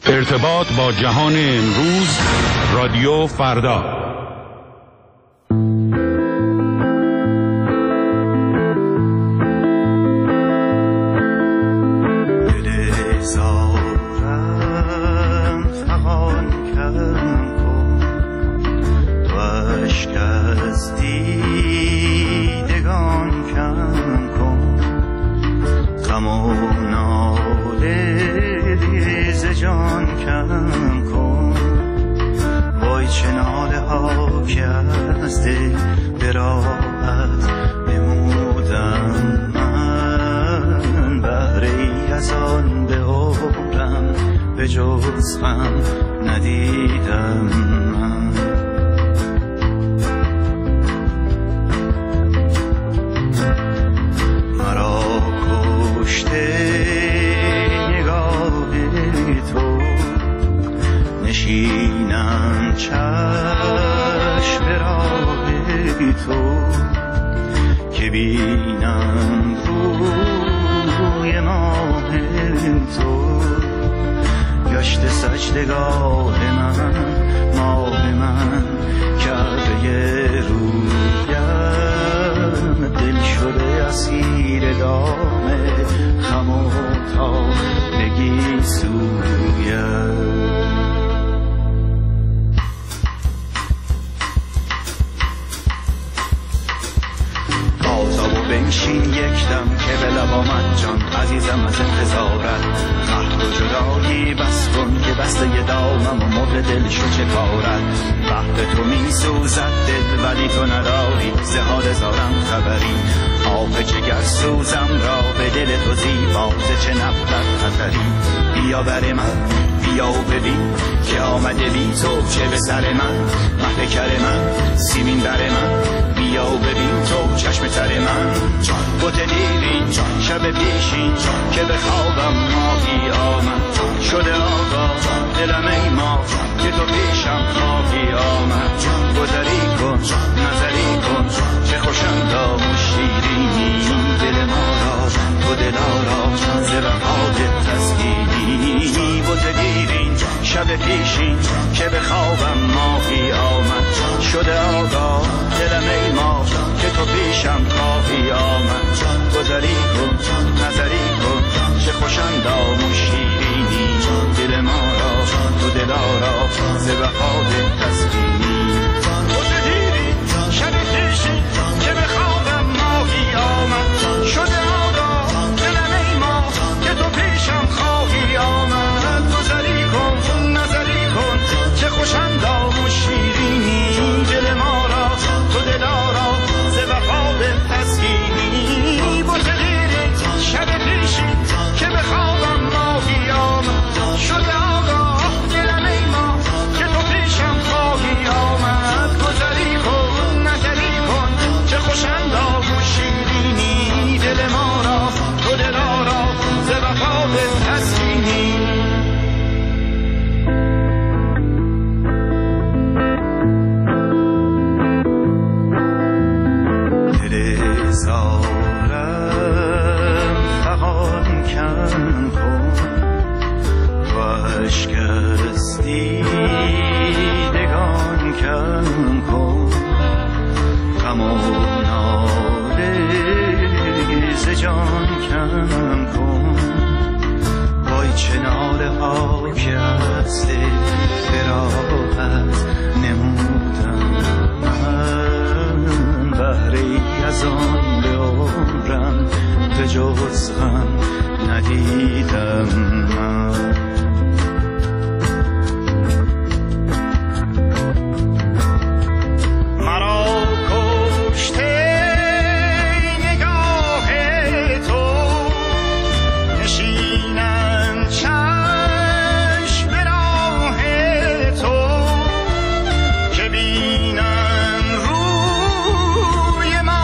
ارتباط با جهان امروز، رادیو فردا.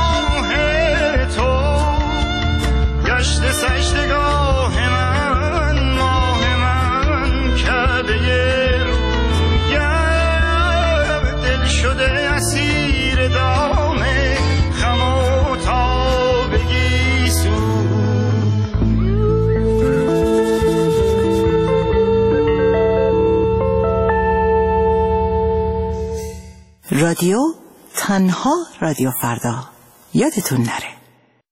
سجدگاه من رادیو تنها رادیو فردا، یادتون نره.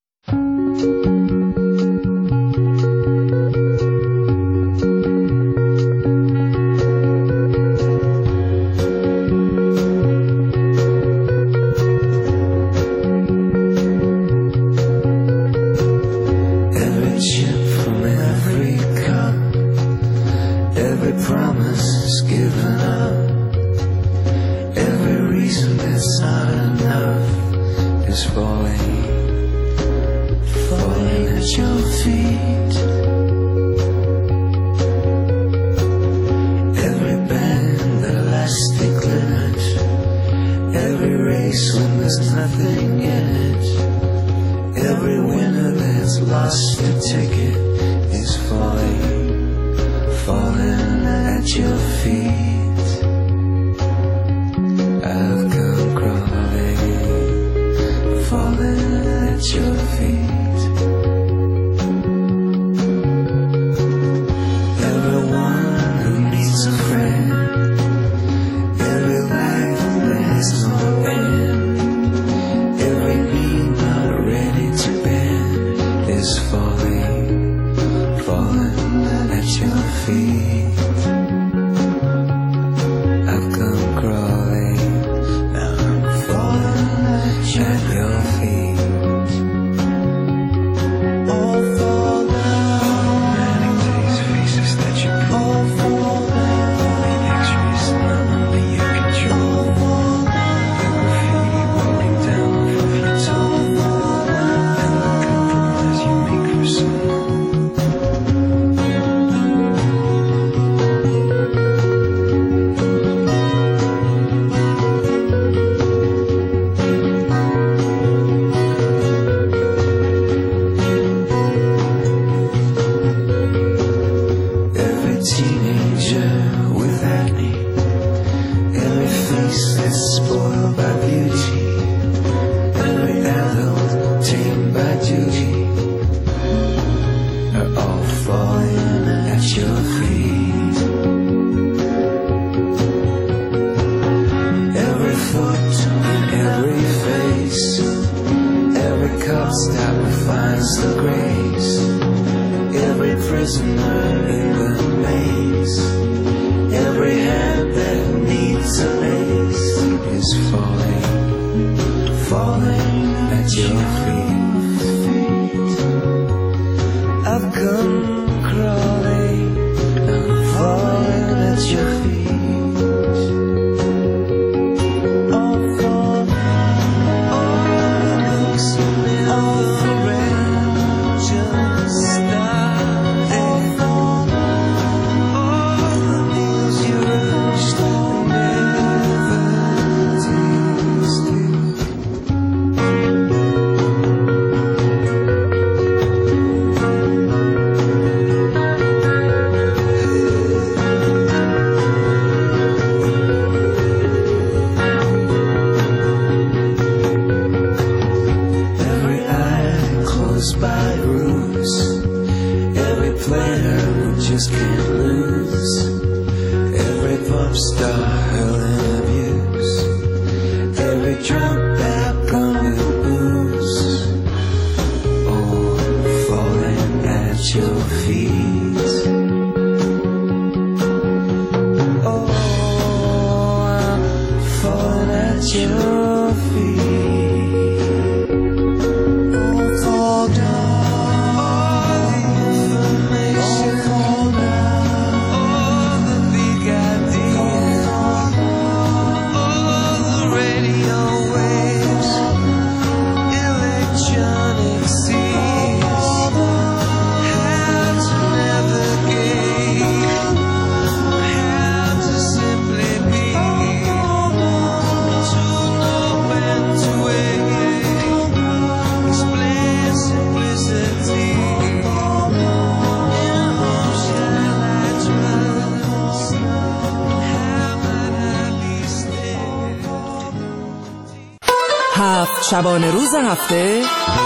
شبانه روز هفته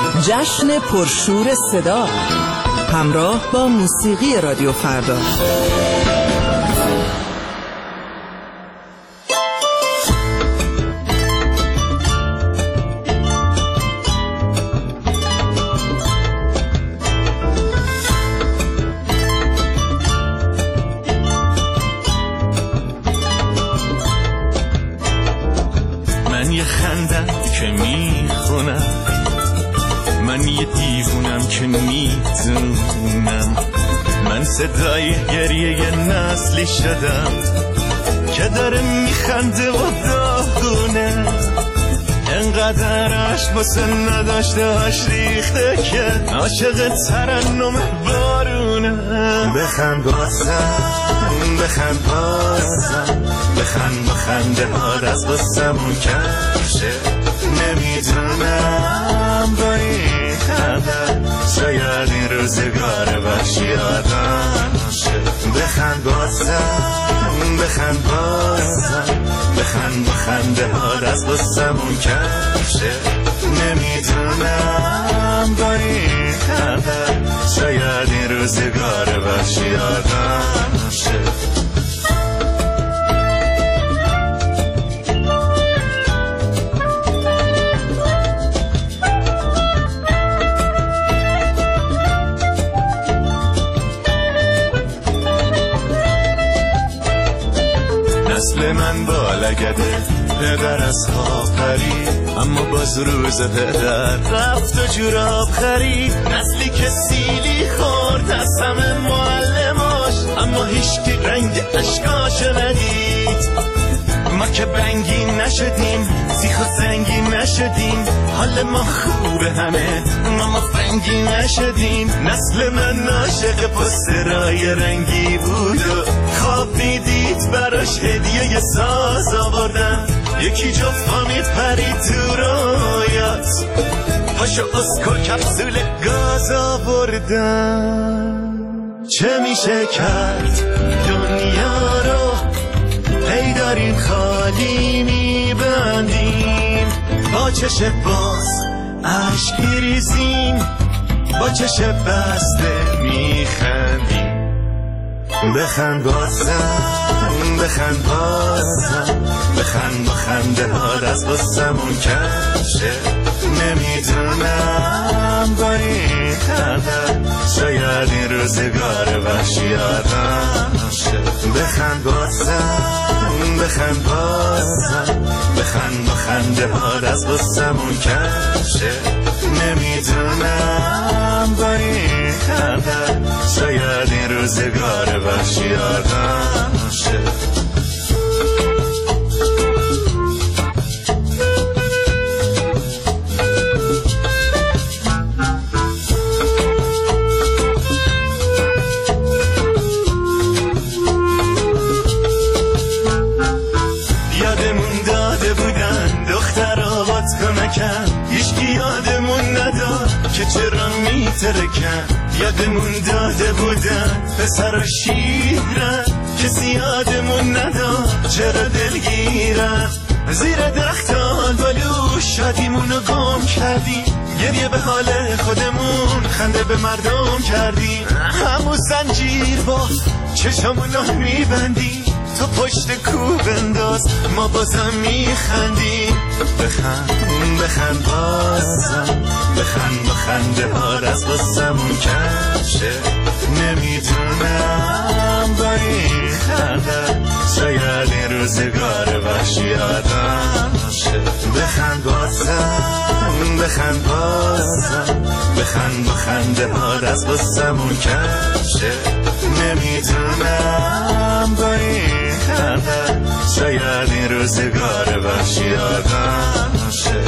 جشن پرشور صدا همراه با موسیقی رادیو فردا. که میخونم، من یه دیوونم که میدونم، من صدای گریه یه نسلی شدم که داره میخنده و داغونه، انقدر عشق واسه نداشتهاش ریخته که عاشق ترنم بارونه. بخند بازم، بخند بازم، بخند بخنده ها دست بسمون کشه، نمیدونم با این خبر شاید این روزگار وحشی آدم شه. بخند بازم، بخند بازم، بخند بخنده ها دست بسمون کشه، نمیدونم با این خبر شاید این روزگار وحشی آدم شه. نسل من بالگده، پدر از خواب پرید، اما باز روز پدر رفت و جوراب خرید. نسلی که سیلی خورد از همه معلماش، اما هیچکی رنگ اشکاش ندید. ما که بنگی نشدیم، سیخ و زنگی نشدیم، حال ما خوبه همه، ما فنگی نشدیم. نسل من عاشق پسترای رنگی بود و خواب میدید براش هدیه ساز آوردن، یکی جفتا میپرید تو رویات، پاشو اسکو کپسول گاز آوردن. چه میشه کرد دنیا رو هی داریم خالی میبندیم، با چش باز عشق میریزیم، با چش بسته میخندیم. بخند بازم، بخند بازم، بخند بخنده ها دست بسمون کشه، نمیدونم با این خبر شاید این روزگار وحشی آدم شه. بخند بازم، بخند بازم، بخند بخنده ها دست بسمون کشه، نمیدونم با این خبر شاید این روزگار وحشی آدم شه. یادمون داده بودن دخترها بات کمکن، هیچکی یادمون نداد که چرا میترکن. یادمون داده بودن پسر و شیرن، کسی یادمون نداد چرا دلگیرن. زیر درختان بالو شادیمونو گم کردیم، گریه به حال خودمون خنده به مردم کردیم. همون زنجیر باز چشمونو میبندیم، تو پشت کوب انداز ما بازم میخندیم. بخند بخند بازم، بخند بخنده ها دست بسمون کشه، نمیدونم با این خبر شاید این روزگار وحشی آدم شه. بخند بازم، بخند بازم، بخند بخنده ها دست بسمون کشه، نمیدونم با این خبر شاید این روزگار وحشی آدم شه.